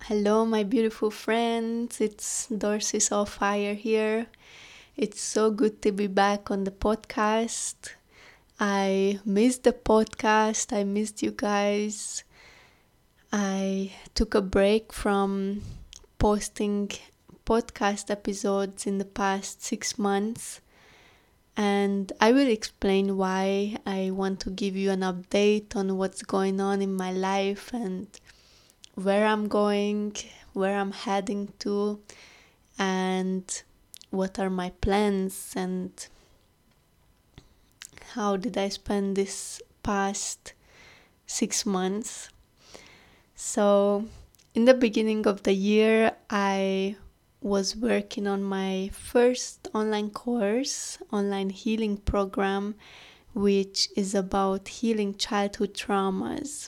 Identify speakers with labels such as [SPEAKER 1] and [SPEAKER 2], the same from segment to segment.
[SPEAKER 1] Hello, my beautiful friends. It's Dorsey Soulfire here. It's so good to be back on the podcast. I missed the podcast. I missed you guys. I took a break from posting podcast episodes in the past 6 months, and I will explain why. I want to give you an update on what's going on in my life and where I'm going, where I'm heading to, and what are my plans and how did I spend this past 6 months. So, in the beginning of the year, I was working on my first online course, online healing program, which is about healing childhood traumas.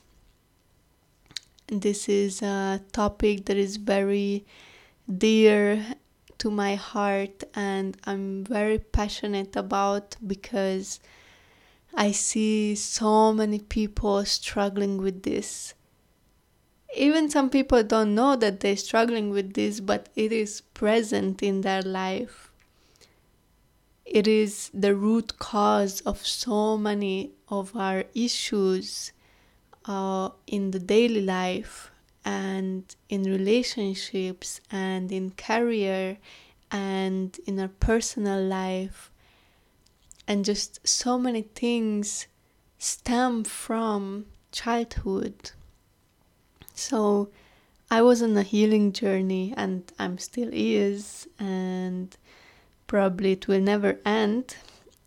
[SPEAKER 1] This is a topic that is very dear to my heart and I'm very passionate about because I see so many people struggling with this. Even some people don't know that they're struggling with this, but it is present in their life. It is the root cause of so many of our issues in the daily life and in relationships and in career and in our personal life, and just so many things stem from childhood. So I was on a healing journey and I'm still is, and probably it will never end.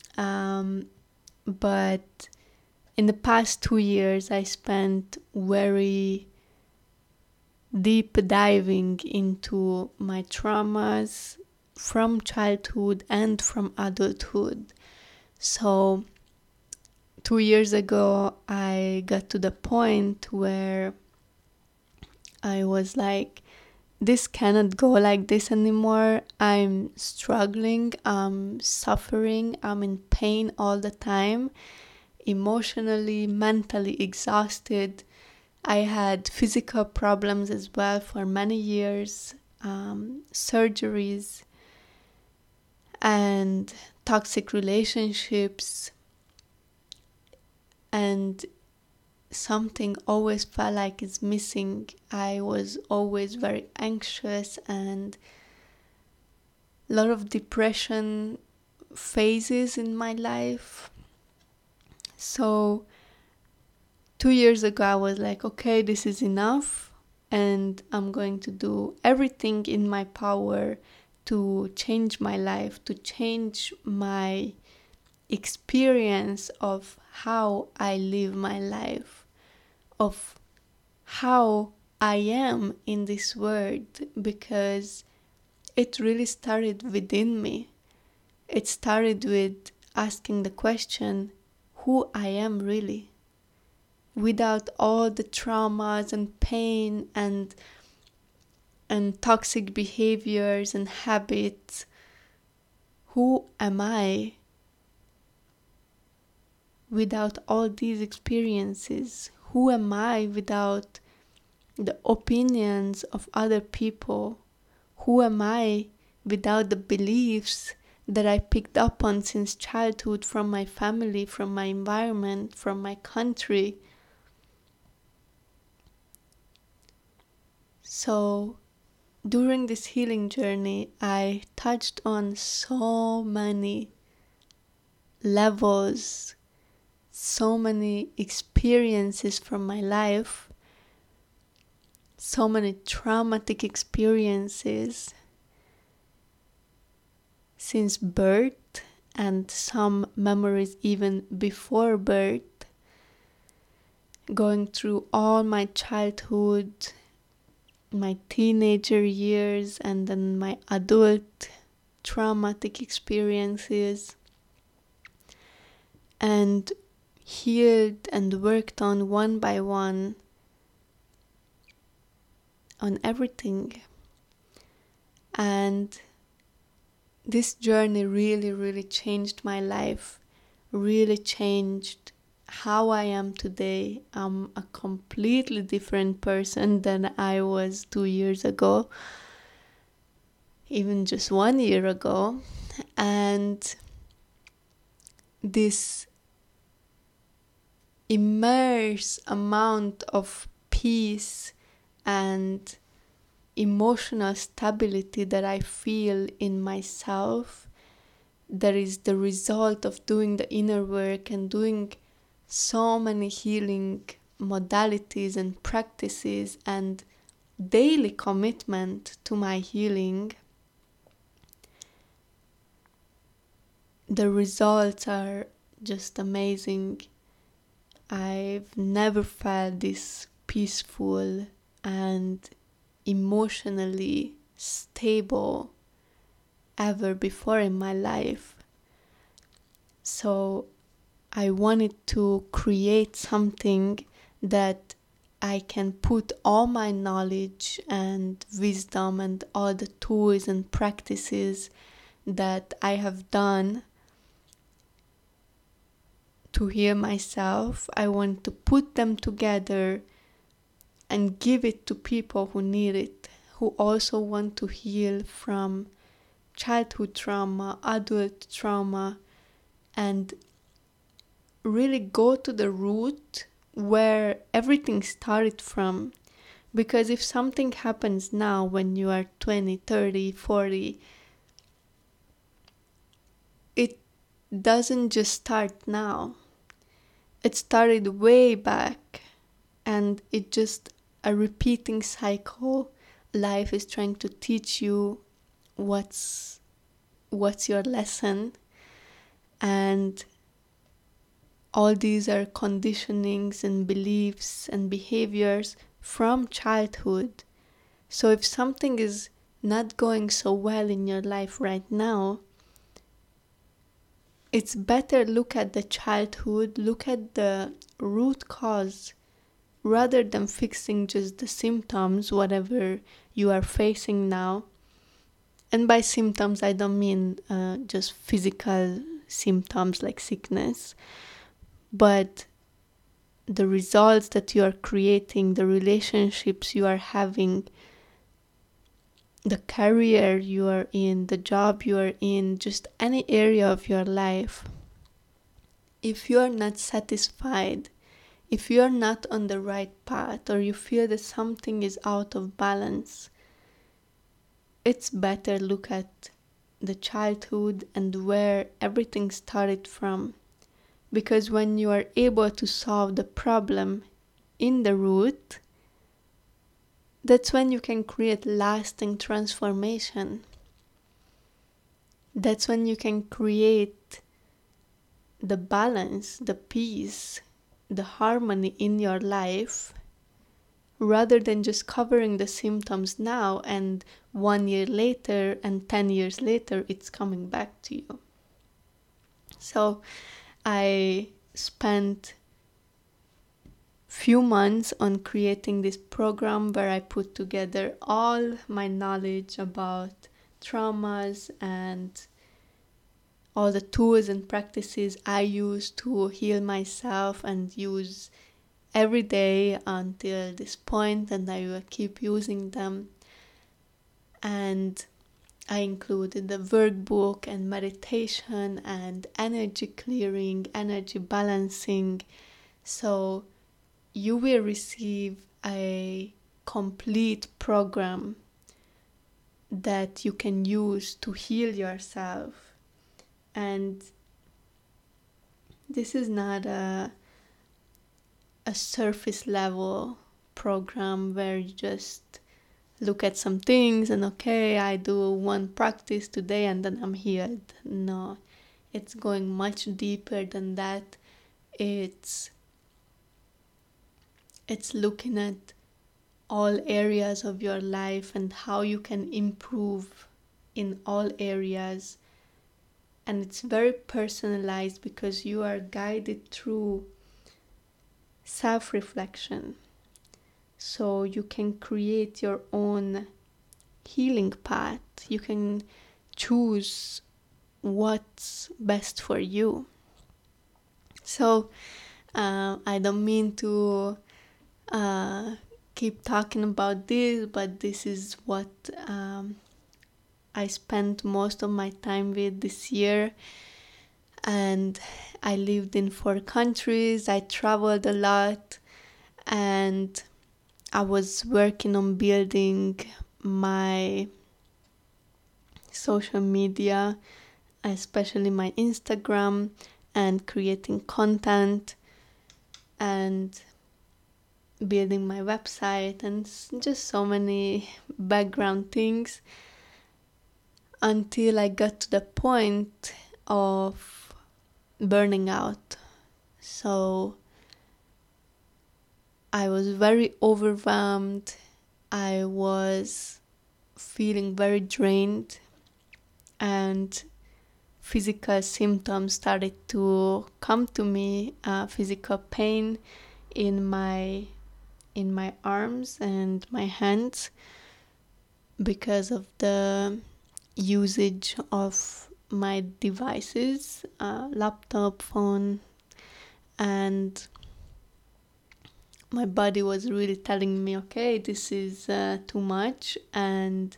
[SPEAKER 1] But in the past 2 years I spent very deep diving into my traumas from childhood and from adulthood. So 2 years ago, I got to the point where I was like, this cannot go like this anymore. I'm struggling, I'm suffering, I'm in pain all the time, emotionally, mentally exhausted. I had physical problems as well for many years, surgeries, and toxic relationships, and something always felt like it's missing. I was always very anxious and a lot of depression phases in my life. So 2 years ago I was like, okay, this is enough and I'm going to do everything in my power to change my life, to change my experience of how I live my life, of how I am in this world, because it really started within me. It started with asking the question, who I am really, without all the traumas and pain and toxic behaviors and habits. Who am I without all these experiences? Who am I without the opinions of other people? Who am I without the beliefs that I picked up on since childhood from my family, from my environment, from my country? So during this healing journey, I touched on so many levels, so many experiences from my life, so many traumatic experiences since birth and some memories even before birth, going through all my childhood, my teenager years, and then my adult traumatic experiences, and healed and worked on one by one on everything. And this journey really, really changed my life, really changed how I am today. I'm a completely different person than I was 2 years ago, even just 1 year ago. And this immense amount of peace and emotional stability that I feel in myself, that is the result of doing the inner work and doing so many healing modalities and practices and daily commitment to my healing. The results are just amazing. I've never felt this peaceful and emotionally stable ever before in my life. So I wanted to create something that I can put all my knowledge and wisdom and all the tools and practices that I have done to heal myself. I want to put them together and give it to people who need it, who also want to heal from childhood trauma, adult trauma, and really go to the root where everything started from. Because if something happens now when you are 20, 30, 40, it doesn't just start now. It started way back, and it's just a repeating cycle. Life is trying to teach you what's your lesson, and all these are conditionings and beliefs and behaviors from childhood. So if something is not going so well in your life right now, it's better look at the childhood, look at the root cause, rather than fixing just the symptoms, whatever you are facing now. And by symptoms, I don't mean just physical symptoms like sickness, but the results that you are creating, the relationships you are having, the career you are in, the job you are in, just any area of your life. If you are not satisfied, if you are not on the right path, or you feel that something is out of balance, it's better look at the childhood and where everything started from. Because when you are able to solve the problem in the root, that's when you can create lasting transformation. That's when you can create the balance, the peace, the harmony in your life, rather than just covering the symptoms now and 1 year later and 10 years later it's coming back to you. So I spent few months on creating this program where I put together all my knowledge about traumas and all the tools and practices I use to heal myself and use every day until this point, and I will keep using them. And I included the workbook and meditation and energy clearing, energy balancing. So you will receive a complete program that you can use to heal yourself. And this is not a surface level program where you just look at some things and okay, I do one practice today and then I'm healed. No, it's going much deeper than that. It's looking at all areas of your life and how you can improve in all areas. And it's very personalized because you are guided through self-reflection. So you can create your own healing path. You can choose what's best for you. So I don't mean to keep talking about this, but this is what I spent most of my time with this year. And I lived in 4 countries, I traveled a lot, and I was working on building my social media, especially my Instagram, and creating content and building my website and just so many background things until I got to the point of burning out. So I was very overwhelmed. I was feeling very drained, and physical symptoms started to come to me, physical pain in my arms and my hands because of the usage of my devices, laptop, phone, and my body was really telling me, okay, this is too much, and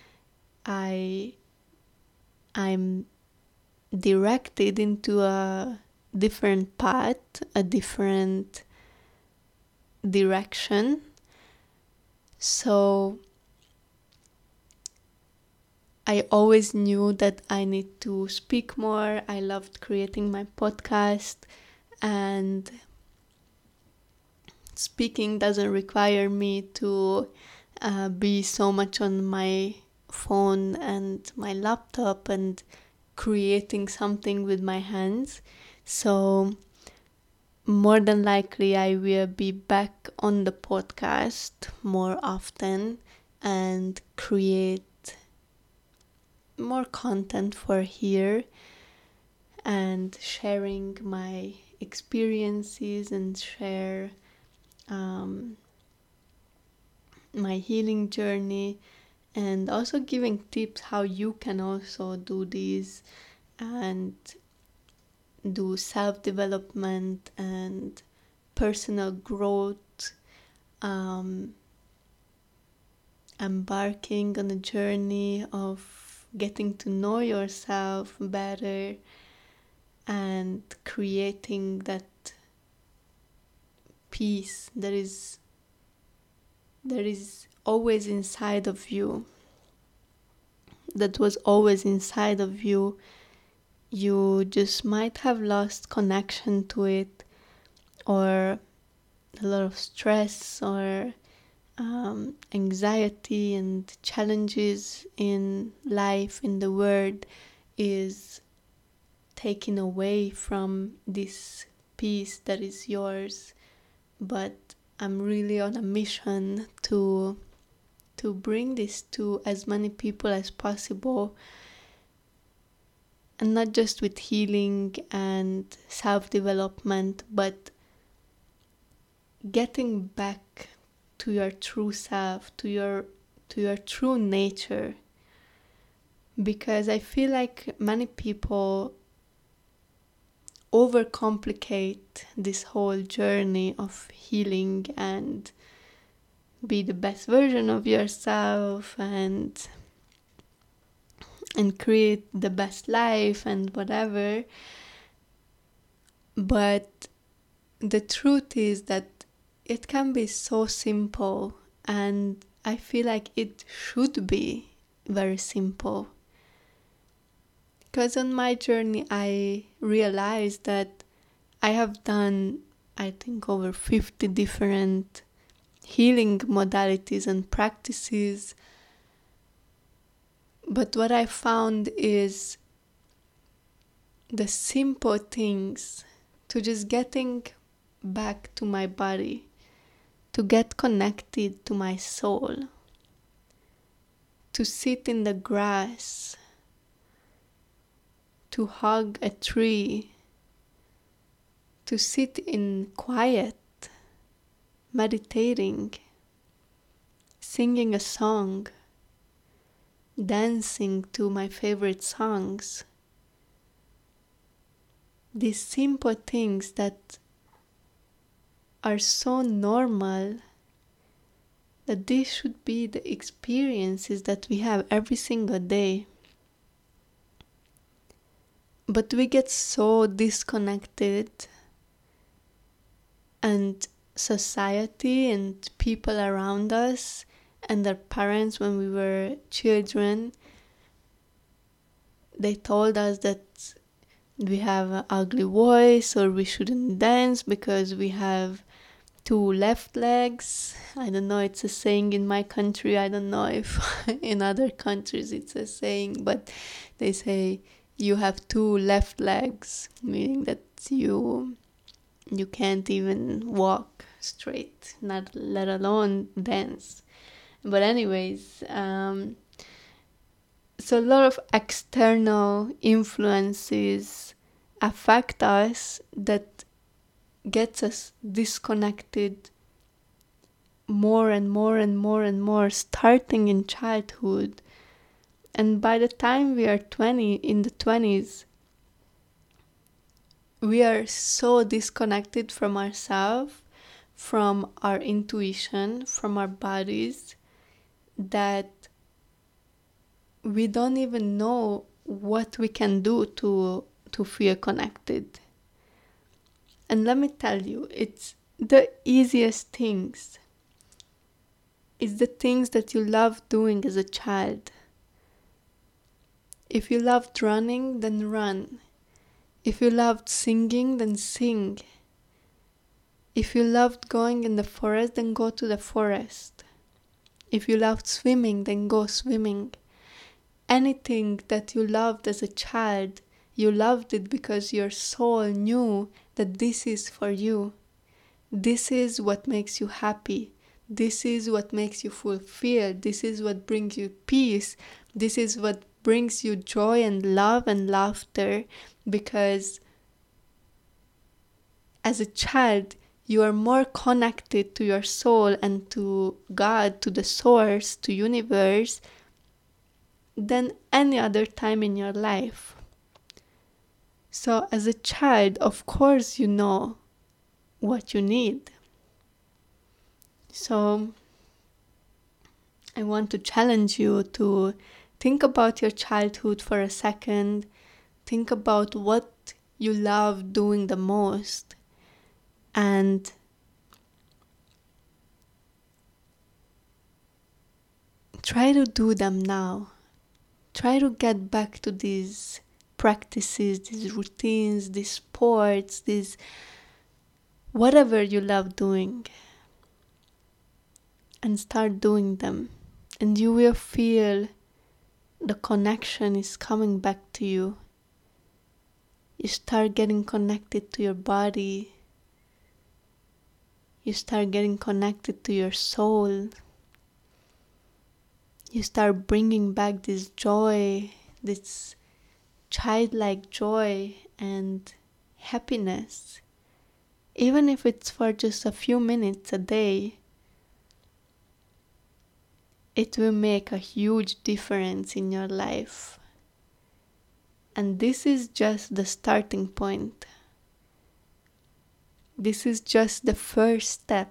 [SPEAKER 1] I'm directed into a different path, a different direction. So I always knew that I need to speak more. I loved creating my podcast, and speaking doesn't require me to be so much on my phone and my laptop and creating something with my hands. So more than likely I will be back on the podcast more often and create more content for here and sharing my experiences and share my healing journey, and also giving tips how you can also do this and do self-development and personal growth, embarking on a journey of getting to know yourself better and creating that peace that is always inside of you, that was always inside of you. You just might have lost connection to it, or a lot of stress or anxiety and challenges in life, in the world, is taken away from this peace that is yours. But I'm really on a mission to bring this to as many people as possible, and not just with healing and self-development, but getting back to your true self, to your true nature. Because I feel like many people overcomplicate this whole journey of healing and be the best version of yourself and create the best life and whatever. But the truth is that it can be so simple, and I feel like it should be very simple. Because on my journey, I realized that I have done, I think, over 50 different healing modalities and practices. But what I found is the simple things, to just getting back to my body, to get connected to my soul, to sit in the grass, to hug a tree, to sit in quiet, meditating, singing a song, dancing to my favorite songs. These simple things that are so normal that these should be the experiences that we have every single day. But we get so disconnected, and society and people around us and our parents, when we were children, they told us that we have an ugly voice or we shouldn't dance because we have two left legs. I don't know, it's a saying in my country. I don't know if in other countries it's a saying, but they say you have two left legs, meaning that you can't even walk straight, not let alone dance. But anyways, so a lot of external influences affect us that gets us disconnected more and more and more and more, starting in childhood. And by the time we are 20, in the 20s, we are so disconnected from ourselves, from our intuition, from our bodies, that we don't even know what we can do to feel connected. And let me tell you, it's the easiest things. It's the things that you loved doing as a child. If you loved running, then run. If you loved singing, then sing. If you loved going in the forest, then go to the forest. If you loved swimming, then go swimming. Anything that you loved as a child, you loved it because your soul knew that this is for you. This is what makes you happy. This is what makes you fulfilled. This is what brings you peace. This is what brings you joy and love and laughter, because as a child, you are more connected to your soul and to God, to the source, to universe, than any other time in your life. So as a child, of course, you know what you need. So I want to challenge you to think about your childhood for a second. Think about what you love doing the most, and try to do them now. Try to get back to these practices, these routines, these sports, these whatever you love doing, and start doing them. And you will feel the connection is coming back to you. You start getting connected to your body. You start getting connected to your soul. You start bringing back this joy, this childlike joy and happiness. Even if it's for just a few minutes a day, it will make a huge difference in your life. And this is just the starting point. This is just the first step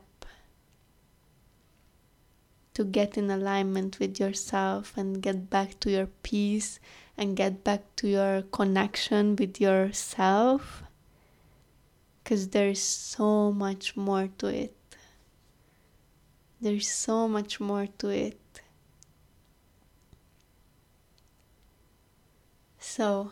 [SPEAKER 1] to get in alignment with yourself and get back to your peace and get back to your connection with yourself, because there's so much more to it. There's so much more to it. So,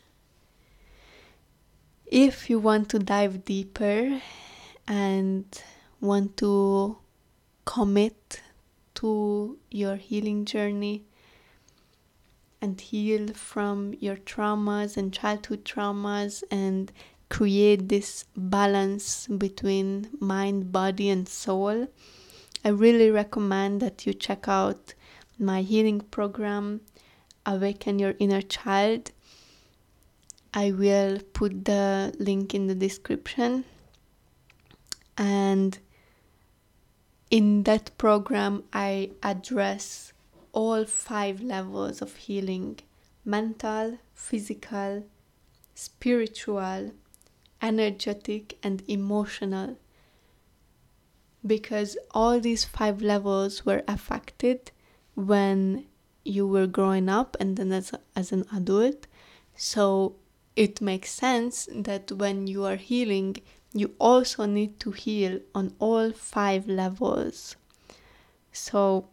[SPEAKER 1] if you want to dive deeper and want to commit to your healing journey and heal from your traumas and childhood traumas and create this balance between mind, body, and soul, I really recommend that you check out my healing program, Awaken Your Inner Child. I will put the link in the description. And in that program, I address all 5 levels of healing: mental, physical, spiritual, energetic, and emotional. because all these 5 levels were affected when you were growing up and then as an adult. So it makes sense that when you are healing, you also need to heal on all 5 levels. So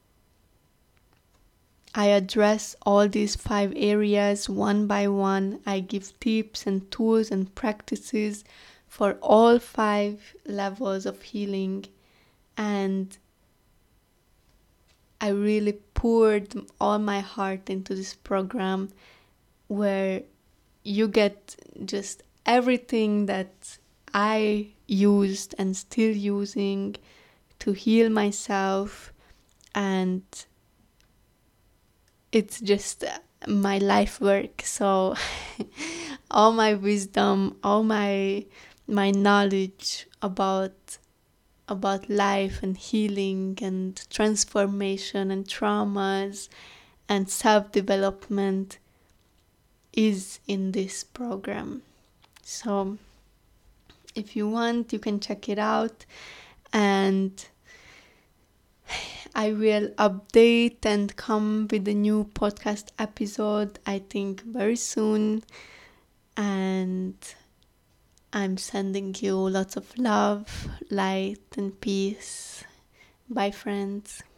[SPEAKER 1] I address all these 5 areas one by one. I give tips and tools and practices for all 5 levels of healing, and I really poured all my heart into this program where you get just everything that I used and still using to heal myself, and it's just my life work. So all my wisdom, all my knowledge about life and healing and transformation and traumas and self-development is in this program. So if you want, you can check it out, and I will update and come with a new podcast episode, I think very soon. And I'm sending you lots of love, light, and peace. Bye, friends.